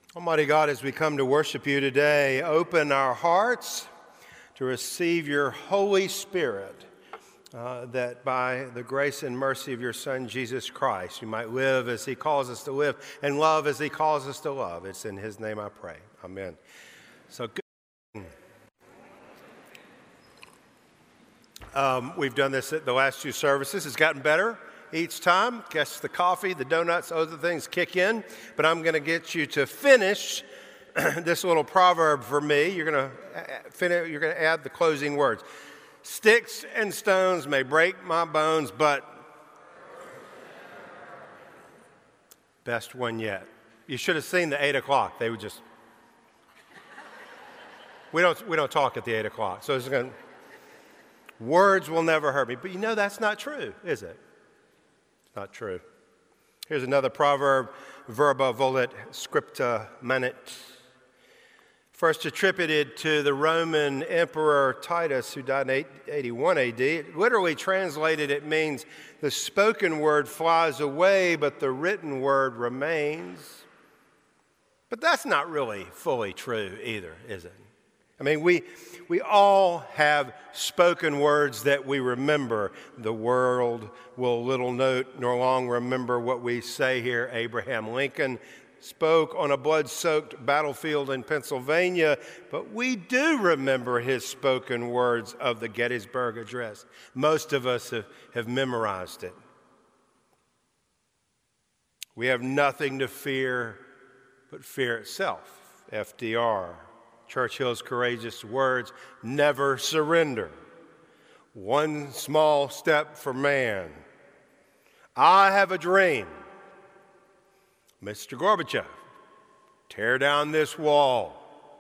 Almighty God, as we come to worship you today, open our hearts to receive your Holy Spirit, that by the grace and mercy of your Son, Jesus Christ, we might live as he calls us to live and love as he calls us to love. It's in his name I pray. Amen. So good. We've done this at the last two services. It's gotten better each time. Guess the coffee, the donuts, those other things kick in. But I'm going to get you to finish this little proverb for me. You're going to add the closing words. Sticks and stones may break my bones, but best one yet. You should have seen the 8 o'clock. They would just. We don't talk at the 8 o'clock. So it's going. Words will never hurt me. But you know that's not true, is it? Not true. Here's another proverb, verba volet, scripta manet. First attributed to the Roman Emperor Titus, who died in 81 AD. Literally translated, it means the spoken word flies away, but the written word remains. But that's not really fully true either, is it? I mean, we all have spoken words that we remember. The world will little note nor long remember what we say here. Abraham Lincoln spoke on a blood-soaked battlefield in Pennsylvania, but we do remember his spoken words of the Gettysburg Address. Most of us have memorized it. We have nothing to fear but fear itself. FDR. Churchill's courageous words, never surrender. One small step for man. I have a dream. Mr. Gorbachev, tear down this wall.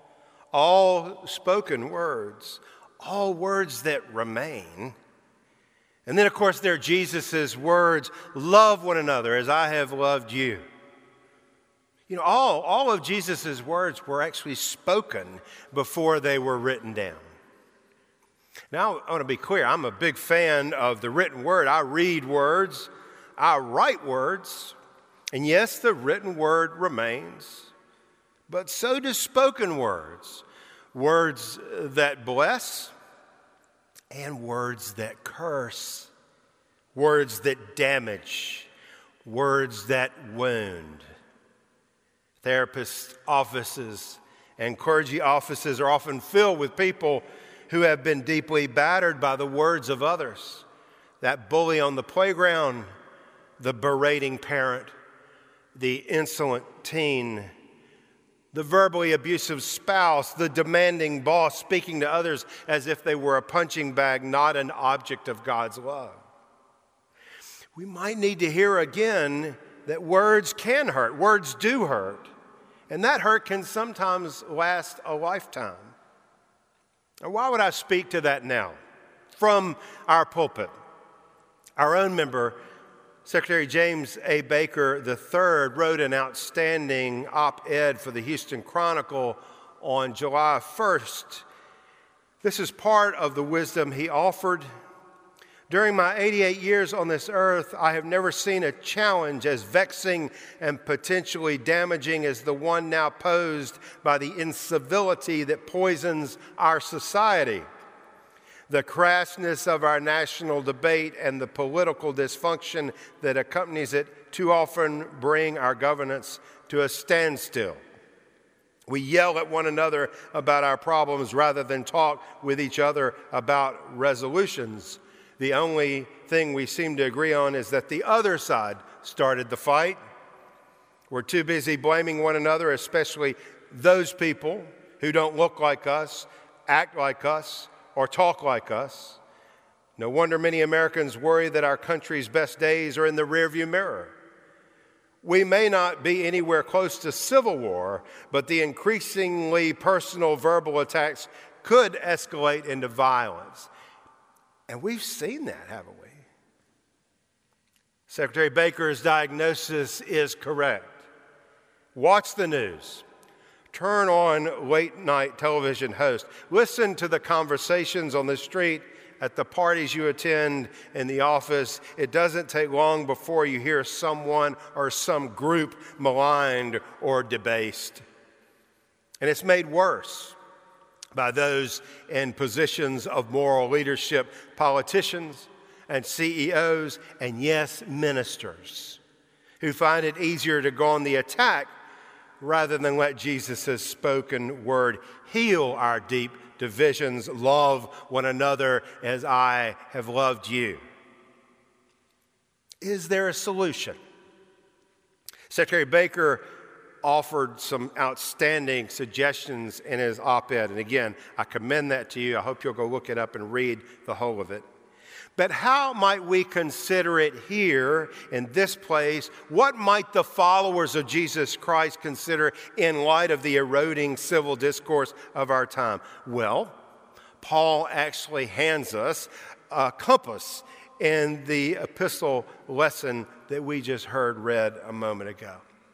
All spoken words, all words that remain. And then, of course, there are Jesus' words, love one another as I have loved you. You know, all of Jesus' words were actually spoken before they were written down. Now, I want to be clear. I'm a big fan of the written word. I read words. I write words. And yes, the written word remains. But so do spoken words. Words that bless and words that curse. Words that damage. Words that wound. Therapist offices and clergy offices are often filled with people who have been deeply battered by the words of others. That bully on the playground, the berating parent, the insolent teen, the verbally abusive spouse, the demanding boss speaking to others as if they were a punching bag, not an object of God's love. We might need to hear again that words can hurt. Words do hurt. And that hurt can sometimes last a lifetime. Now, why would I speak to that now? From our pulpit. Our own member, Secretary James A. Baker III, wrote an outstanding op-ed for the Houston Chronicle on July 1st. This is part of the wisdom he offered. During my 88 years on this earth, I have never seen a challenge as vexing and potentially damaging as the one now posed by the incivility that poisons our society. The crassness of our national debate and the political dysfunction that accompanies it too often bring our governance to a standstill. We yell at one another about our problems rather than talk with each other about resolutions. The only thing we seem to agree on is that the other side started the fight. We're too busy blaming one another, especially those people who don't look like us, act like us, or talk like us. No wonder many Americans worry that our country's best days are in the rearview mirror. We may not be anywhere close to civil war, but the increasingly personal verbal attacks could escalate into violence. And we've seen that, haven't we? Secretary Baker's diagnosis is correct. Watch the news. Turn on late-night television hosts. Listen to the conversations on the street, at the parties you attend, in the office. It doesn't take long before you hear someone or some group maligned or debased. And it's made worse by those in positions of moral leadership, politicians and CEOs, and yes, ministers, who find it easier to go on the attack rather than let Jesus' spoken word heal our deep divisions. Love one another as I have loved you. Is there a solution? Secretary Baker offered some outstanding suggestions in his op-ed. And again, I commend that to you. I hope you'll go look it up and read the whole of it. But how might we consider it here in this place? What might the followers of Jesus Christ consider in light of the eroding civil discourse of our time? Well, Paul actually hands us a compass in the epistle lesson that we just heard read a moment ago.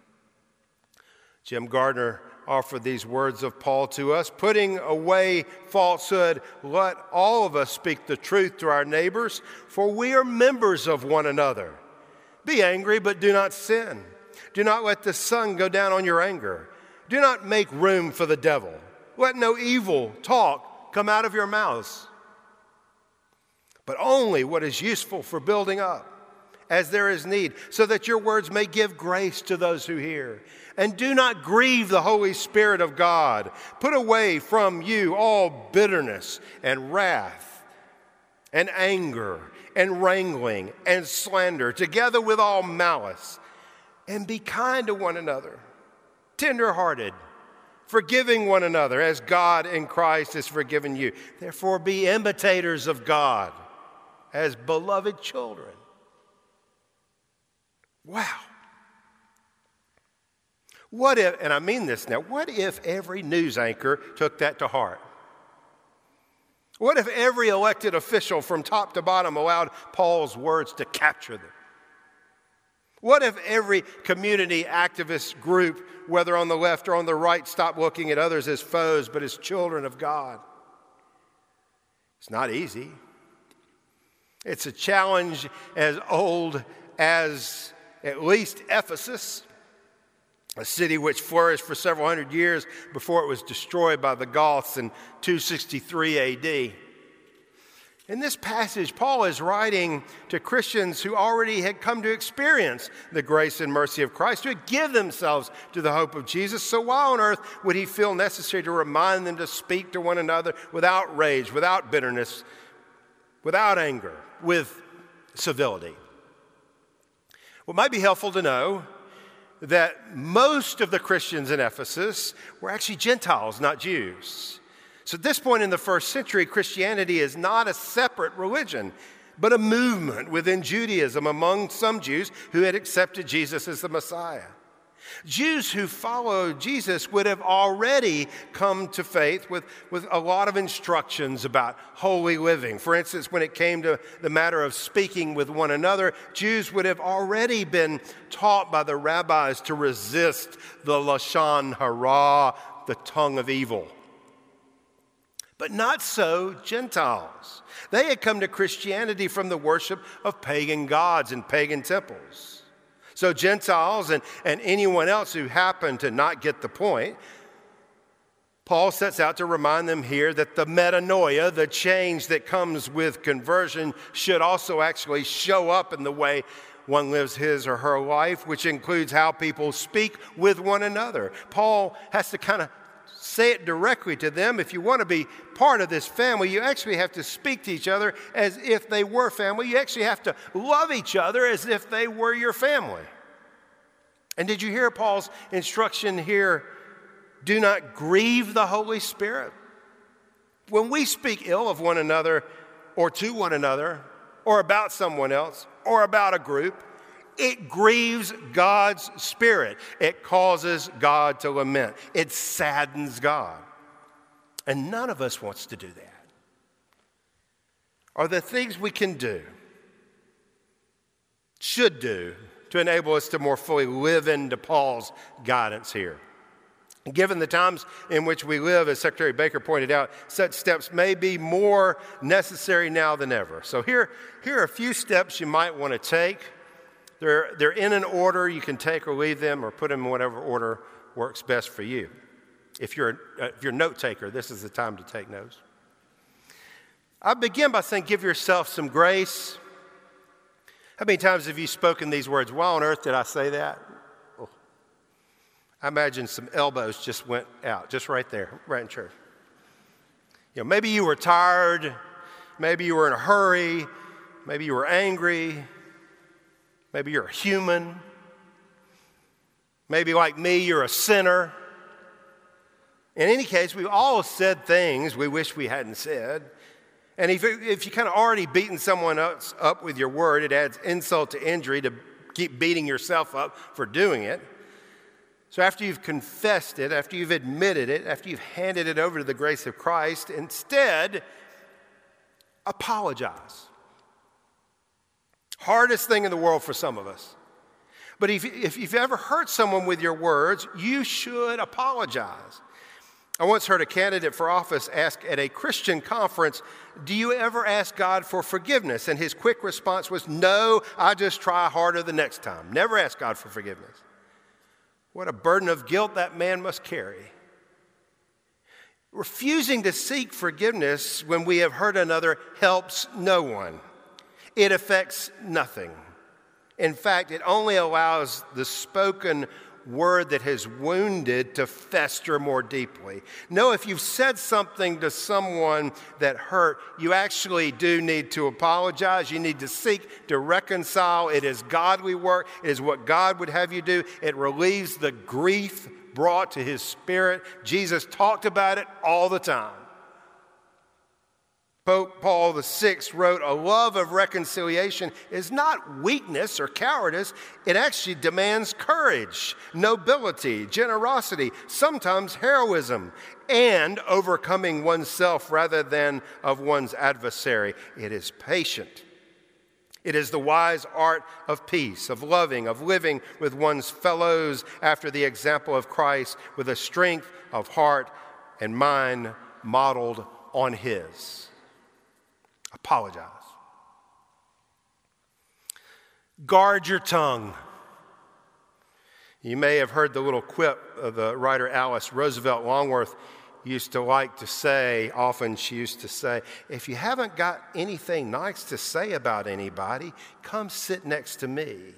Jim Gardner offered these words of Paul to us: putting away falsehood, let all of us speak the truth to our neighbors, for we are members of one another. Be angry, but do not sin. Do not let the sun go down on your anger. Do not make room for the devil. Let no evil talk come out of your mouths, but only what is useful for building up, as there is need, so that your words may give grace to those who hear. And do not grieve the Holy Spirit of God. Put away from you all bitterness and wrath and anger and wrangling and slander, together with all malice. And be kind to one another, tender-hearted, forgiving one another as God in Christ has forgiven you. Therefore be imitators of God as beloved children. Wow. What if, and I mean this now, what if every news anchor took that to heart? What if every elected official from top to bottom allowed Paul's words to capture them? What if every community activist group, whether on the left or on the right, stopped looking at others as foes but as children of God? It's not easy. It's a challenge as old as at least Ephesus, a city which flourished for several hundred years before it was destroyed by the Goths in 263 AD. In this passage, Paul is writing to Christians who already had come to experience the grace and mercy of Christ, who had given themselves to the hope of Jesus. So why on earth would he feel necessary to remind them to speak to one another without rage, without bitterness, without anger, with civility? Well, it might be helpful to know that most of the Christians in Ephesus were actually Gentiles, not Jews. So at this point in the first century, Christianity is not a separate religion, but a movement within Judaism among some Jews who had accepted Jesus as the Messiah. Jews who followed Jesus would have already come to faith with a lot of instructions about holy living. For instance, when it came to the matter of speaking with one another, Jews would have already been taught by the rabbis to resist the lashon hara, the tongue of evil. But not so Gentiles. They had come to Christianity from the worship of pagan gods and pagan temples. So Gentiles and anyone else who happened to not get the point, Paul sets out to remind them here that the metanoia, the change that comes with conversion, should also actually show up in the way one lives his or her life, which includes how people speak with one another. Paul has to kind of say it directly to them. If you want to be part of this family, you actually have to speak to each other as if they were family. You actually have to love each other as if they were your family. And did you hear Paul's instruction here? Do not grieve the Holy Spirit. When we speak ill of one another or to one another or about someone else or about a group, it grieves God's Spirit. It causes God to lament. It saddens God. And none of us wants to do that. Are there things we can do, should do, to enable us to more fully live into Paul's guidance here? Given the times in which we live, as Secretary Baker pointed out, such steps may be more necessary now than ever. So here are a few steps you might want to take. They're in an order. You can take or leave them or put them in whatever order works best for you. If you're a note taker, this is the time to take notes. I begin by saying, give yourself some grace. How many times have you spoken these words? Why on earth did I say that? Oh. I imagine some elbows just went out, just right there, right in church. Maybe you were tired. Maybe you were in a hurry. Maybe you were angry. Maybe you're a human. Maybe like me, you're a sinner. In any case, we've all said things we wish we hadn't said. And if you kind of already beaten someone else up with your word, it adds insult to injury to keep beating yourself up for doing it. So after you've confessed it, after you've admitted it, after you've handed it over to the grace of Christ, instead, apologize. Hardest thing in the world for some of us. But if you've ever hurt someone with your words, you should apologize. I once heard a candidate for office ask at a Christian conference, "Do you ever ask God for forgiveness?" And his quick response was, "No, I just try harder the next time." Never ask God for forgiveness. What a burden of guilt that man must carry. Refusing to seek forgiveness when we have hurt another helps no one. It affects nothing. In fact, it only allows the spoken word that has wounded to fester more deeply. No, if you've said something to someone that hurt, you actually do need to apologize. You need to seek to reconcile. It is godly work. It is what God would have you do. It relieves the grief brought to his spirit. Jesus talked about it all the time. Pope Paul VI wrote, "A love of reconciliation is not weakness or cowardice. It actually demands courage, nobility, generosity, sometimes heroism, and overcoming oneself rather than of one's adversary. It is patient. It is the wise art of peace, of loving, of living with one's fellows after the example of Christ, with a strength of heart and mind modeled on his." Apologize. Guard your tongue. You may have heard the little quip of the writer Alice Roosevelt Longworth used to like to say, often she used to say, "If you haven't got anything nice to say about anybody, come sit next to me."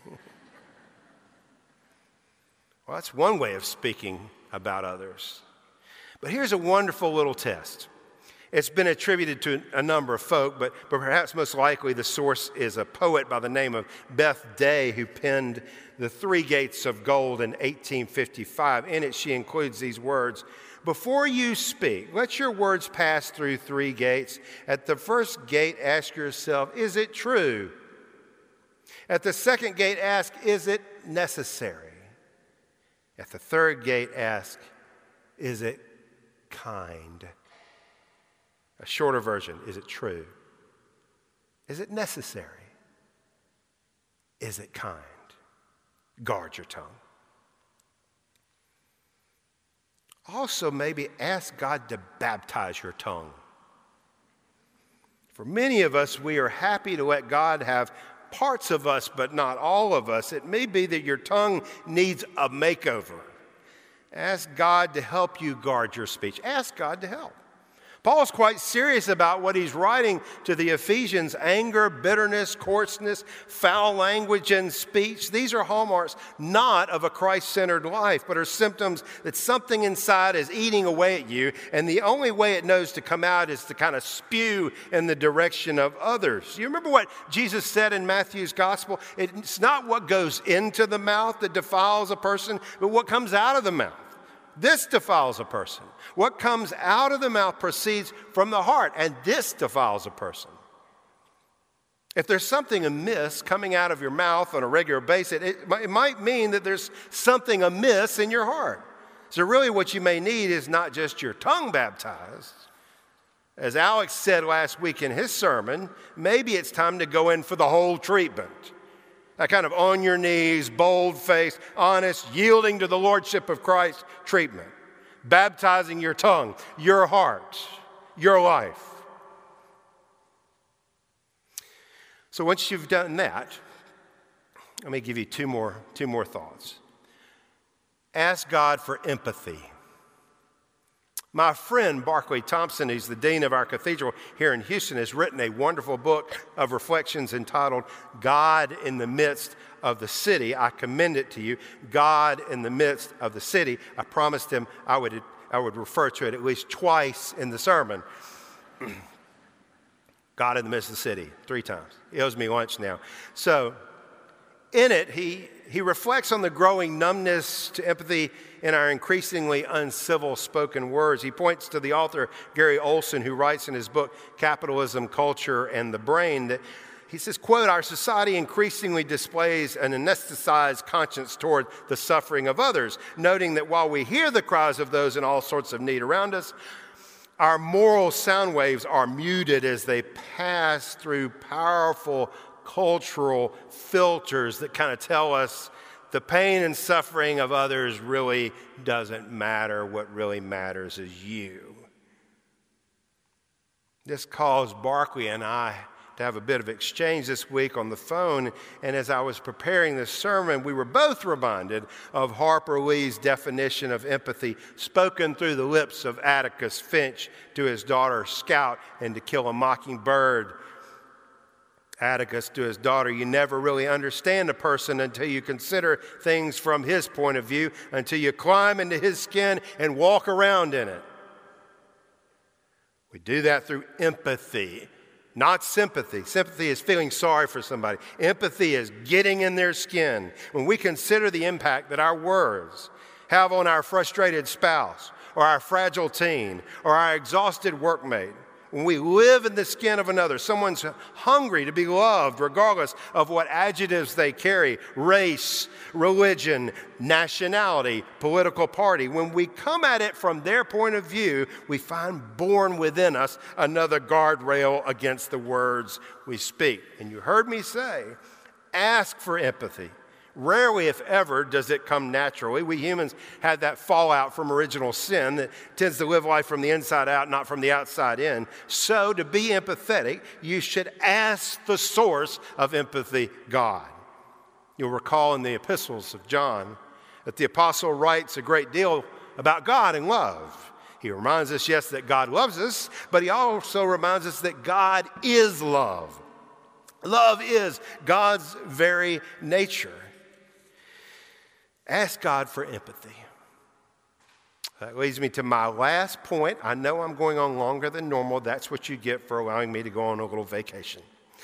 Well, that's one way of speaking about others. But here's a wonderful little test. It's been attributed to a number of folk, but perhaps most likely the source is a poet by the name of Beth Day who penned The Three Gates of Gold in 1855. In it, she includes these words: "Before you speak, let your words pass through three gates. At the first gate, ask yourself, is it true? At the second gate, ask, is it necessary? At the third gate, ask, is it kind?" A shorter version, is it true? Is it necessary? Is it kind? Guard your tongue. Also, maybe ask God to baptize your tongue. For many of us, we are happy to let God have parts of us, but not all of us. It may be that your tongue needs a makeover. Ask God to help you guard your speech. Ask God to help. Paul's quite serious about what he's writing to the Ephesians. Anger, bitterness, coarseness, foul language, and speech. These are hallmarks not of a Christ-centered life, but are symptoms that something inside is eating away at you, and the only way it knows to come out is to kind of spew in the direction of others. You remember what Jesus said in Matthew's gospel? It's not what goes into the mouth that defiles a person, but what comes out of the mouth. This defiles a person. What comes out of the mouth proceeds from the heart, and this defiles a person. If there's something amiss coming out of your mouth on a regular basis, it might mean that there's something amiss in your heart. So really what you may need is not just your tongue baptized. As Alex said last week in his sermon, maybe it's time to go in for the whole treatment. That kind of on your knees, bold-faced, honest, yielding to the lordship of Christ treatment. Baptizing your tongue, your heart, your life. So once you've done that, let me give you two more thoughts. Ask God for empathy. My friend Barclay Thompson, who's the dean of our cathedral here in Houston, has written a wonderful book of reflections entitled God in the Midst of the City. I commend it to you, God in the Midst of the City. I promised him I would refer to it at least twice in the sermon. God in the Midst of the City, 3 times. He owes me lunch now. So in it, he reflects on the growing numbness to empathy in our increasingly uncivil spoken words. He points to the author, Gary Olson, who writes in his book, Capitalism, Culture, and the Brain, that he says, quote, "Our society increasingly displays an anesthetized conscience toward the suffering of others, noting that while we hear the cries of those in all sorts of need around us, our moral sound waves are muted as they pass through powerful cultural filters that kind of tell us the pain and suffering of others really doesn't matter. What really matters is you." This caused Barclay and I to have a bit of exchange this week on the phone, and as I was preparing this sermon, we were both reminded of Harper Lee's definition of empathy, spoken through the lips of Atticus Finch to his daughter Scout in To Kill a Mockingbird. Atticus to his daughter, "You never really understand a person until you consider things from his point of view, until you climb into his skin and walk around in it." We do that through empathy, not sympathy. Sympathy is feeling sorry for somebody. Empathy is getting in their skin. When we consider the impact that our words have on our frustrated spouse or our fragile teen or our exhausted workmate, when we live in the skin of another, someone's hungry to be loved regardless of what adjectives they carry, race, religion, nationality, political party. When we come at it from their point of view, we find born within us another guardrail against the words we speak. And you heard me say, ask for empathy. Rarely, if ever, does it come naturally. We humans had that fallout from original sin that tends to live life from the inside out, not from the outside in. So to be empathetic, you should ask the source of empathy, God. You'll recall in the epistles of John that the apostle writes a great deal about God and love. He reminds us, yes, that God loves us, but he also reminds us that God is love. Love is God's very nature. Ask God for empathy. That leads me to my last point. I know I'm going on longer than normal. That's what you get for allowing me to go on a little vacation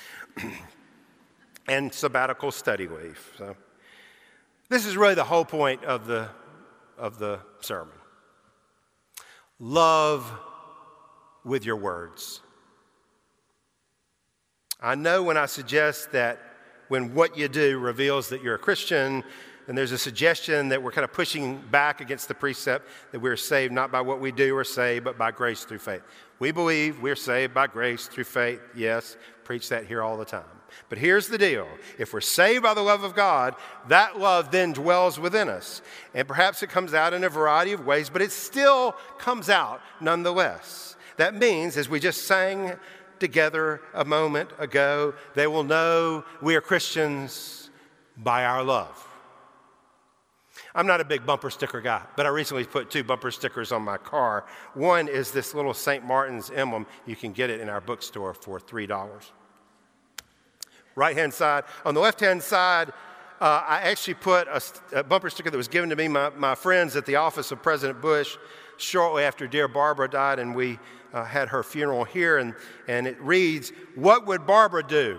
and sabbatical study leave. So this is really the whole point of the sermon. Love with your words. I know when I suggest that when what you do reveals that you're a Christian, and there's a suggestion that we're kind of pushing back against the precept that we're saved not by what we do or say, but by grace through faith. We believe we're saved by grace through faith. Yes, preach that here all the time. But here's the deal. If we're saved by the love of God, that love then dwells within us. And perhaps it comes out in a variety of ways, but it still comes out nonetheless. That means, as we just sang together a moment ago, they will know we are Christians by our love. I'm not a big bumper sticker guy, but I recently put 2 bumper stickers on my car. One is this little St. Martin's emblem. You can get it in our bookstore for $3. Right-hand side. On the left-hand side, I actually put a bumper sticker that was given to me by my friends at the office of President Bush shortly after dear Barbara died, and we had her funeral here, and it reads, "What would Barbara do?"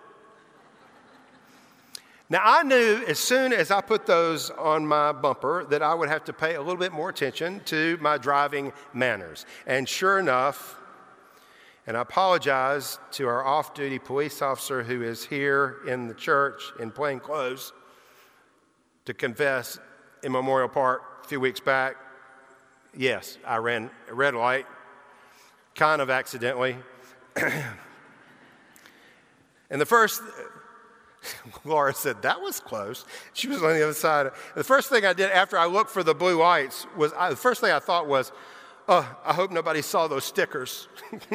Now, I knew as soon as I put those on my bumper that I would have to pay a little bit more attention to my driving manners. And sure enough, and I apologize to our off-duty police officer who is here in the church in plain clothes to confess in Memorial Park a few weeks back, yes, I ran a red light, kind of accidentally. And the first... Laura said, that was close. She was on the other side. The first thing I did after I looked for the blue lights was, the first thing I thought was, oh, I hope nobody saw those stickers.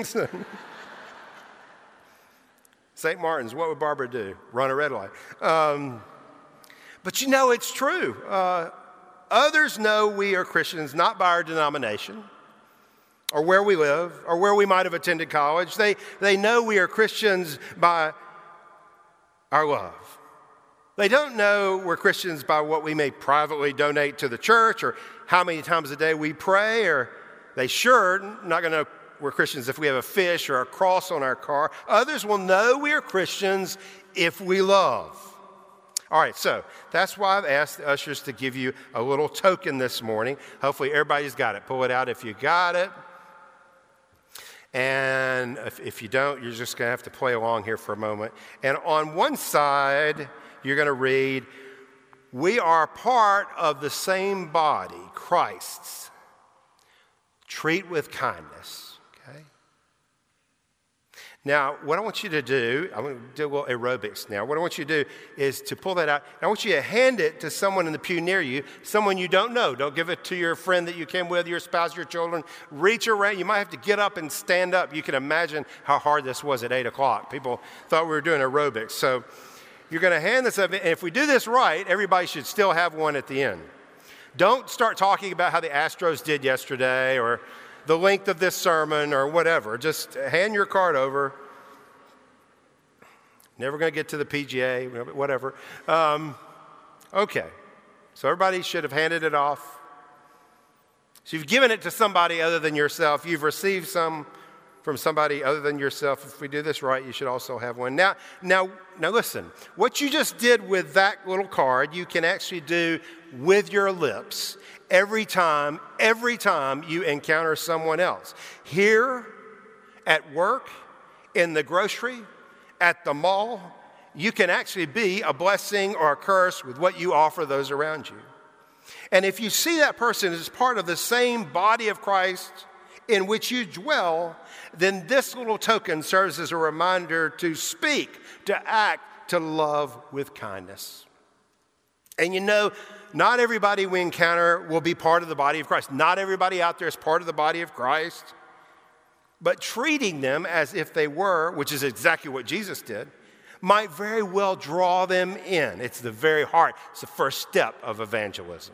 St. Martin's, what would Barbara do? Run a red light. But you know, it's true. Others know we are Christians not by our denomination, or where we live or where we might have attended college. They know we are Christians by our love. They don't know we're Christians by what we may privately donate to the church or how many times a day we pray, or they sure not going to know we're Christians if we have a fish or a cross on our car. Others will know we are Christians if we love. All right, so that's why I've asked the ushers to give you a little token this morning. Hopefully everybody's got it. Pull it out if you got it. And if you don't, you're just going to have to play along here for a moment. And on one side, you're going to read, "We are part of the same body, Christ's. Treat with kindness." Okay? Now, what I want you to do, I'm going to do a little aerobics now. What I want you to do is to pull that out. I want you to hand it to someone in the pew near you, someone you don't know. Don't give it to your friend that you came with, your spouse, your children. Reach around. You might have to get up and stand up. You can imagine how hard this was at 8 o'clock. People thought we were doing aerobics. So you're going to hand this up. And if we do this right, everybody should still have one at the end. Don't start talking about how the Astros did yesterday or the length of this sermon or whatever. Just hand your card over. Never going to get to the PGA, whatever. Okay. So everybody should have handed it off. So you've given it to somebody other than yourself. You've received some from somebody other than yourself. If we do this right, you should also have one. Now listen. What you just did with that little card, you can actually do with your lips every time you encounter someone else. Here, at work, in the grocery, at the mall, you can actually be a blessing or a curse with what you offer those around you. And if you see that person as part of the same body of Christ in which you dwell, then this little token serves as a reminder to speak, to act, to love with kindness. And you know, not everybody we encounter will be part of the body of Christ. Not everybody out there is part of the body of Christ. But treating them as if they were, which is exactly what Jesus did, might very well draw them in. It's the very heart. It's the first step of evangelism.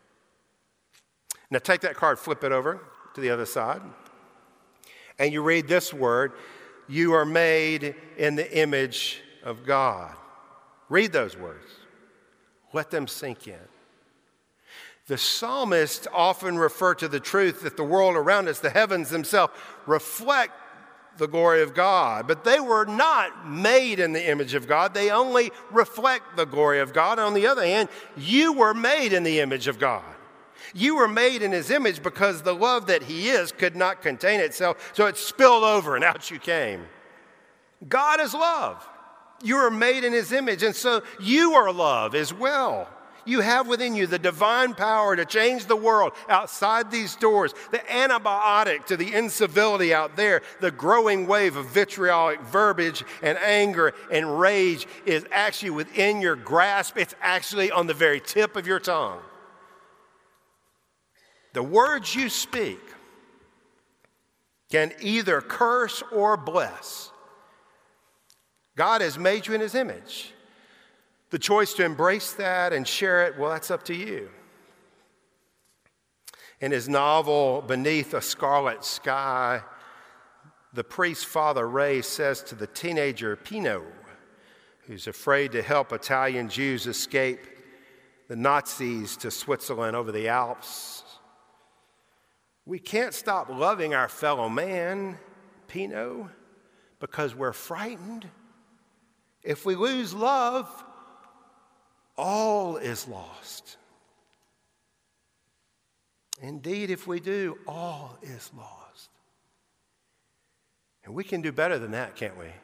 Now take that card, flip it over to the other side, and you read this word: "You are made in the image of God." Read those words. Let them sink in. The psalmists often refer to the truth that the world around us, the heavens themselves, reflect the glory of God. But they were not made in the image of God. They only reflect the glory of God. On the other hand, you were made in the image of God. You were made in his image because the love that he is could not contain itself, so it spilled over and out you came. God is love. You are made in his image, and so you are love as well. You have within you the divine power to change the world outside these doors, the antibiotic to the incivility out there. The growing wave of vitriolic verbiage and anger and rage is actually within your grasp. It's actually on the very tip of your tongue. The words you speak can either curse or bless. God has made you in his image. The choice to embrace that and share it, well, that's up to you. In his novel, Beneath a Scarlet Sky, the priest Father Ray says to the teenager Pino, who's afraid to help Italian Jews escape the Nazis to Switzerland over the Alps, "We can't stop loving our fellow man, Pino, because we're frightened. If we lose love, all is lost. Indeed, if we do, all is lost." And we can do better than that, can't we?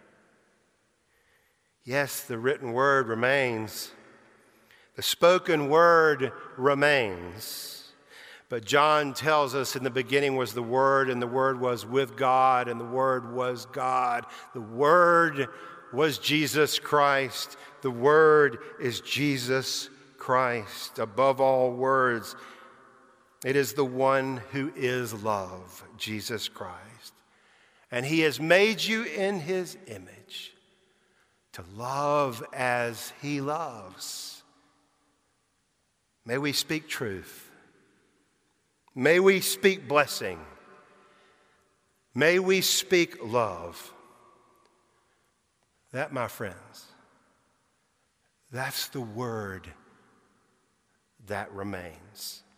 Yes, the written word remains. The spoken word remains. But John tells us in the beginning was the Word, and the Word was with God, and the Word was God. The Word was Jesus Christ. The Word is Jesus Christ. Above all words, it is the one who is love, Jesus Christ. And he has made you in his image to love as he loves. May we speak truth. May we speak blessing. May we speak love. That, my friends, that's the word that remains.